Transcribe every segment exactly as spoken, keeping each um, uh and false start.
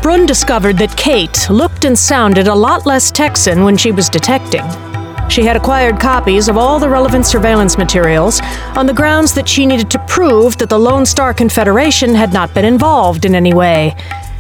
Brun discovered that Kate looked and sounded a lot less Texan when she was detecting. She had acquired copies of all the relevant surveillance materials on the grounds that she needed to prove that the Lone Star Confederation had not been involved in any way.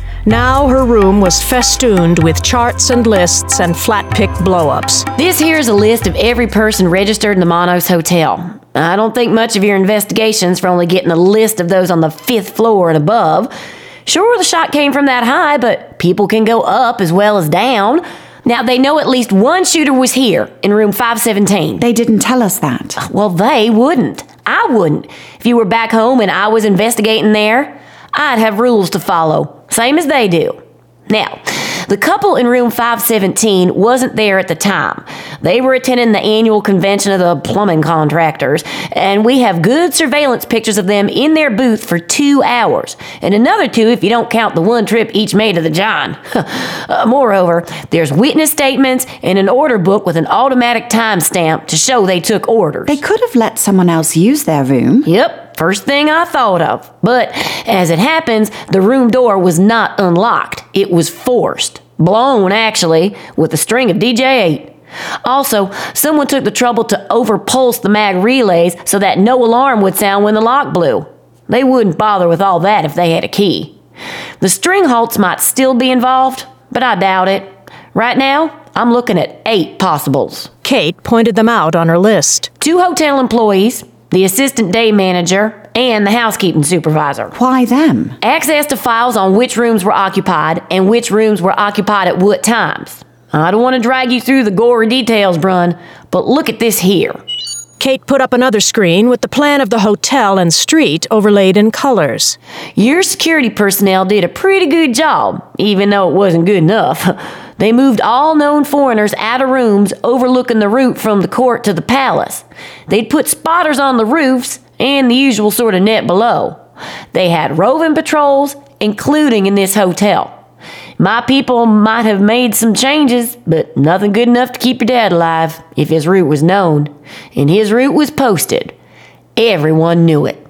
Now her room was festooned with charts and lists and flat-pick blow-ups. This here is a list of every person registered in the Monos Hotel. I don't think much of your investigations for only getting a list of those on the fifth floor and above. Sure, the shot came from that high, but people can go up as well as down. Now, they know at least one shooter was here in room five seventeen. They didn't tell us that. Well, they wouldn't. I wouldn't. If you were back home and I was investigating there, I'd have rules to follow, same as they do. Now, the couple in room five seventeen wasn't there at the time. They were attending the annual convention of the plumbing contractors, and we have good surveillance pictures of them in their booth for two hours, and another two if you don't count the one trip each made to the John. uh, moreover, there's witness statements and an order book with an automatic timestamp to show they took orders. They could have let someone else use their room. Yep, first thing I thought of. But as it happens, the room door was not unlocked. It was forced. Blown, actually, with a string of D J eight. Also, someone took the trouble to overpulse the mag relays so that no alarm would sound when the lock blew. They wouldn't bother with all that if they had a key. The string halts might still be involved, but I doubt it. Right now, I'm looking at eight possibles. Kate pointed them out on her list. Two hotel employees, the assistant day manager, and the housekeeping supervisor. Why them? Access to files on which rooms were occupied and which rooms were occupied at what times. I don't want to drag you through the gory details, Brun, but look at this here. Kate put up another screen with the plan of the hotel and street overlaid in colors. Your security personnel did a pretty good job, even though it wasn't good enough. They moved all known foreigners out of rooms overlooking the route from the court to the palace. They'd put spotters on the roofs and the usual sort of net below. They had roving patrols, including in this hotel. My people might have made some changes, but nothing good enough to keep your dad alive if his route was known. And his route was posted. Everyone knew it.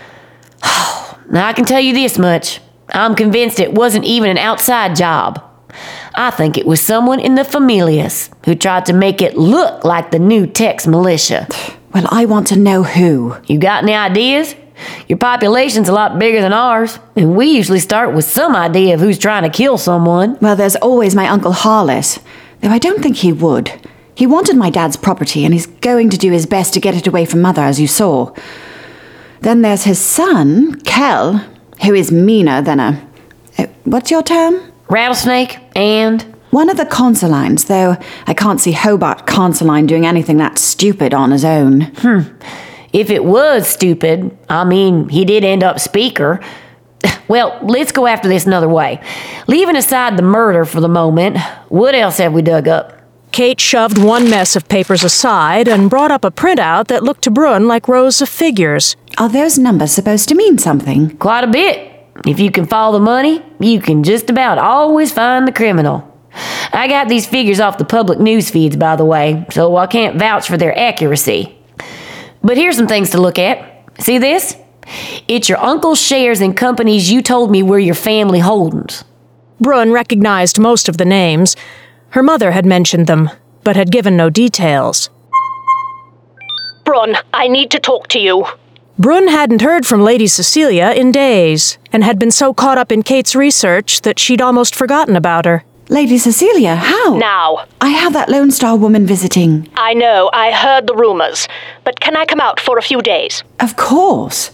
Now I can tell you this much. I'm convinced it wasn't even an outside job. I think it was someone in the Familias who tried to make it look like the new Tex militia. Well, I want to know who. You got any ideas? Your population's a lot bigger than ours, and we usually start with some idea of who's trying to kill someone. Well, there's always my Uncle Harless, though I don't think he would. He wanted my dad's property, and he's going to do his best to get it away from Mother, as you saw. Then there's his son, Kel, who is meaner than a... Uh, what's your term? Rattlesnake, and... One of the Consulines, though I can't see Hobart Consuline doing anything that stupid on his own. Hmm. If it was stupid, I mean, he did end up Speaker. Well, let's go after this another way. Leaving aside the murder for the moment, what else have we dug up? Kate shoved one mess of papers aside and brought up a printout that looked to Brun like rows of figures. Are those numbers supposed to mean something? Quite a bit. If you can follow the money, you can just about always find the criminal. I got these figures off the public news feeds, by the way, so I can't vouch for their accuracy. But here's some things to look at. See this? It's your uncle's shares in companies you told me were your family holdings. Brun recognized most of the names. Her mother had mentioned them, but had given no details. Brun, I need to talk to you. Brun hadn't heard from Lady Cecilia in days, and had been so caught up in Kate's research that she'd almost forgotten about her. Lady Cecilia, how? Now. I have that Lone Star woman visiting. I know, I heard the rumors. But can I come out for a few days? Of course.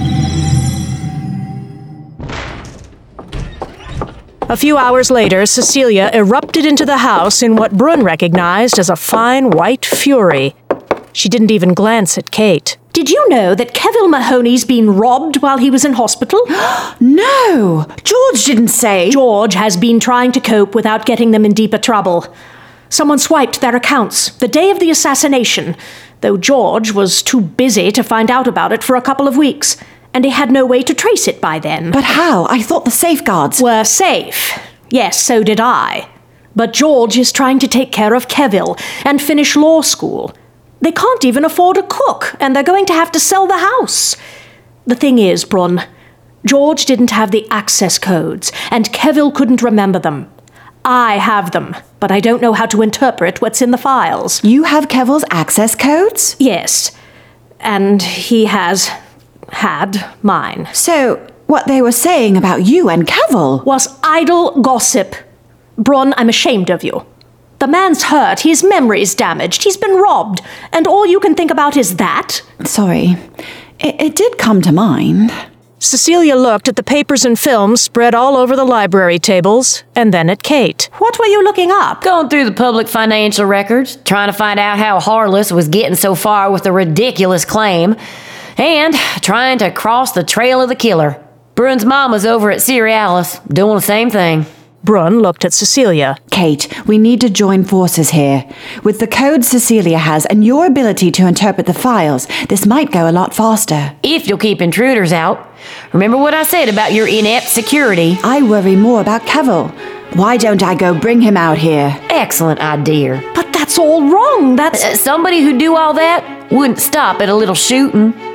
A few hours later, Cecilia erupted into the house in what Brun recognized as a fine white fury. She didn't even glance at Kate. Did you know that Kevil Mahoney's been robbed while he was in hospital? No! George didn't say. George has been trying to cope without getting them in deeper trouble. Someone swiped their accounts the day of the assassination, though George was too busy to find out about it for a couple of weeks, and he had no way to trace it by then. But how? I thought the safeguards were safe. Yes, so did I. But George is trying to take care of Kevil and finish law school. They can't even afford a cook, and they're going to have to sell the house. The thing is, Brun, George didn't have the access codes, and Kevil couldn't remember them. I have them, but I don't know how to interpret what's in the files. You have Kevil's access codes? Yes, and he has had mine. So, what they were saying about you and Kevil Was idle gossip. Bronn, I'm ashamed of you. The man's hurt, his memory's damaged, he's been robbed, and all you can think about is that? Sorry. It, it did come to mind. Cecilia looked at the papers and films spread all over the library tables, and then at Kate. What were you looking up? Going through the public financial records, trying to find out how Harless was getting so far with the ridiculous claim, and trying to cross the trail of the killer. Brunn's mom was over at Cerealis, doing the same thing. Brunn looked at Cecilia. Kate, we need to join forces here. With the codes Cecilia has and your ability to interpret the files, this might go a lot faster. If you'll keep intruders out. Remember what I said about your inept security? I worry more about Kevil. Why don't I go bring him out here? Excellent idea. But that's all wrong. That's... Uh, somebody who'd do all that wouldn't stop at a little shooting.